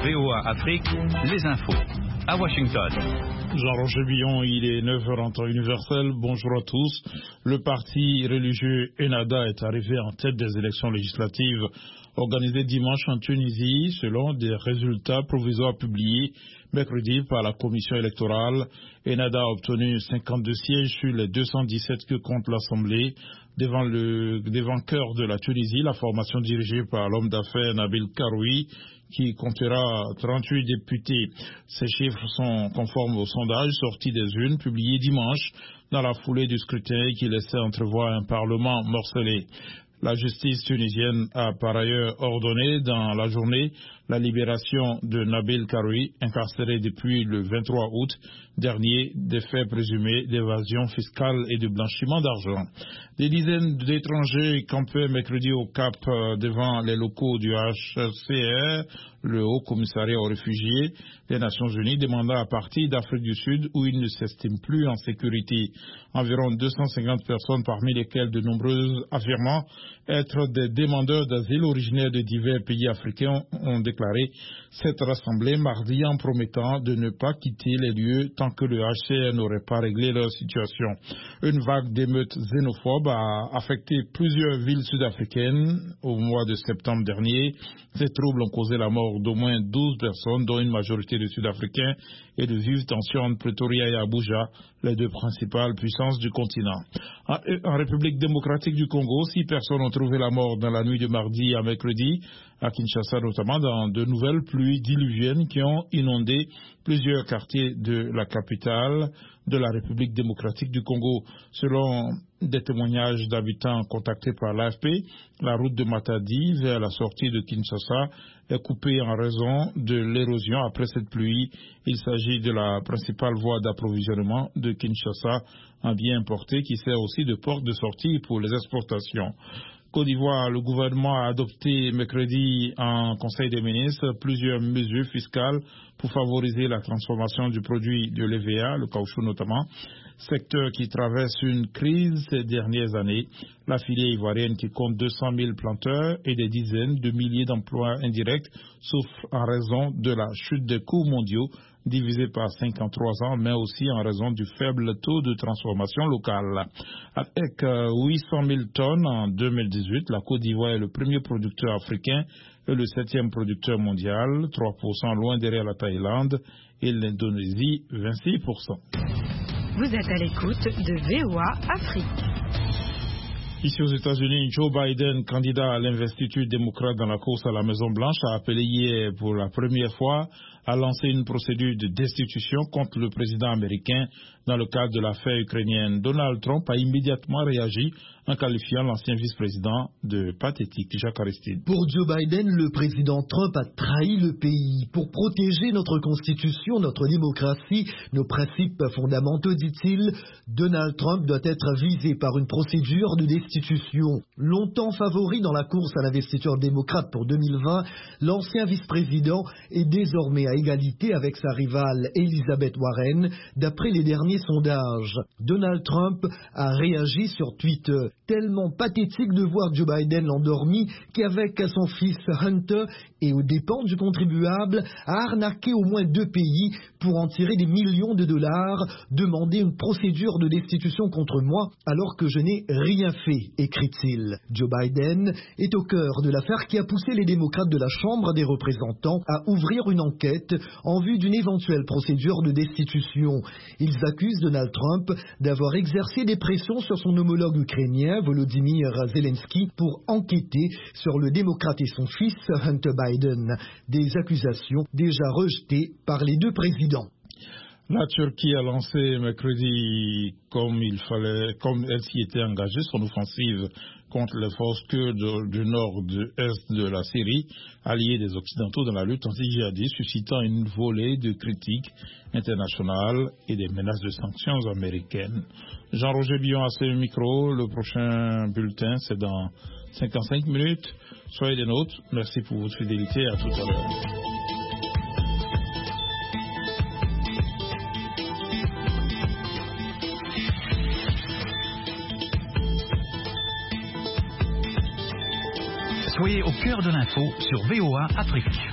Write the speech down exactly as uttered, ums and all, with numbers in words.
V O A Afrique, les infos. À Washington. Jean-Roger Billon, il est neuf heures en temps universel. Bonjour à tous. Le parti religieux Ennahda est arrivé en tête des élections législatives organisées dimanche en Tunisie, selon des résultats provisoires publiés mercredi par la commission électorale. Ennahda a obtenu cinquante-deux sièges sur les deux cent dix-sept que compte l'Assemblée. Devant le devant cœur de la Tunisie, la formation dirigée par l'homme d'affaires Nabil Karoui, qui comptera trente-huit députés. Ces chiffres sont conformes aux sondages sortis des urnes publiés dimanche dans la foulée du scrutin qui laissait entrevoir un parlement morcelé. La justice tunisienne a par ailleurs ordonné dans la journée la libération de Nabil Karoui, incarcéré depuis le vingt-trois août dernier des faits présumés d'évasion fiscale et de blanchiment d'argent. Des dizaines d'étrangers campaient mercredi au Cap devant les locaux du H C R, le Haut Commissariat aux réfugiés des Nations Unies, demandant à partir d'Afrique du Sud où ils ne s'estiment plus en sécurité. Environ deux cent cinquante personnes, parmi lesquelles de nombreuses affirmant être des demandeurs d'asile originaires de divers pays africains, ont déclaré s'être rassemblés mardi en promettant de ne pas quitter les lieux tant que le H C R n'aurait pas réglé leur situation. Une vague d'émeutes xénophobes a affecté plusieurs villes sud-africaines au mois de septembre dernier. Ces troubles ont causé la mort d'au moins douze personnes, dont une majorité de Sud-Africains, et de vives tensions entre Pretoria et Abuja, les deux principales puissances du continent. En, en République démocratique du Congo, six personnes ont trouvé la mort dans la nuit de mardi à mercredi, à Kinshasa notamment, dans de nouvelles pluies diluviennes qui ont inondé plusieurs quartiers de la capitale de la République démocratique du Congo. Selon des témoignages d'habitants contactés par l'A F P, la route de Matadi vers la sortie de Kinshasa est coupée en raison de l'érosion après cette pluie. Il s'agit de la principale voie d'approvisionnement de Kinshasa en biens importés qui sert aussi de porte de sortie pour les exportations. Côte d'Ivoire, le gouvernement a adopté mercredi en Conseil des ministres plusieurs mesures fiscales pour favoriser la transformation du produit de l'E V A, le caoutchouc notamment, secteur qui traverse une crise ces dernières années. La filière ivoirienne qui compte deux cent mille planteurs et des dizaines de milliers d'emplois indirects souffre en raison de la chute des coûts mondiaux divisé par cinq en trois ans, mais aussi en raison du faible taux de transformation locale. Avec huit cent mille tonnes en deux mille dix-huit, la Côte d'Ivoire est le premier producteur africain et le septième producteur mondial, trois pour cent loin derrière la Thaïlande et l'Indonésie, vingt-six pour cent. Vous êtes à l'écoute de V O A Afrique. Ici aux États-Unis, Joe Biden, candidat à l'investiture démocrate dans la course à la Maison-Blanche, a appelé hier pour la première fois à lancer une procédure de destitution contre le président américain dans le cadre de l'affaire ukrainienne. Donald Trump a immédiatement réagi en qualifiant l'ancien vice-président de pathétique. Jacques Aristide. Pour Joe Biden, le président Trump a trahi le pays. Pour protéger notre constitution, notre démocratie, nos principes fondamentaux, dit-il, Donald Trump doit être visé par une procédure de destitution. Longtemps favori dans la course à l'investiture démocrate pour deux mille vingt, l'ancien vice-président est désormais à égalité avec sa rivale Elizabeth Warren, d'après les derniers sondages. Donald Trump a réagi sur Twitter. Tellement pathétique de voir Joe Biden l'endormi qu'avec son fils Hunter et aux dépens du contribuable a arnaqué au moins deux pays pour en tirer des millions de dollars, demander une procédure de destitution contre moi alors que je n'ai rien fait, écrit-il. Joe Biden est au cœur de l'affaire qui a poussé les démocrates de la Chambre des représentants à ouvrir une enquête en vue d'une éventuelle procédure de destitution. Ils accusent Donald Trump d'avoir exercé des pressions sur son homologue ukrainien Volodymyr Zelensky pour enquêter sur le démocrate et son fils Hunter Biden. Des accusations déjà rejetées par les deux présidents. La Turquie a lancé mercredi, comme il fallait, comme elle s'y était engagée, son offensive contre les forces kurdes du nord et est de la Syrie, alliées des Occidentaux dans la lutte anti-djihadiste, suscitant une volée de critiques internationales et des menaces de sanctions américaines. Jean-Roger Billon à ce micro. Le prochain bulletin, c'est dans cinquante-cinq minutes. Soyez des nôtres. Merci pour votre fidélité. À tout à l'heure. Soyez au cœur de l'info sur V O A Afrique.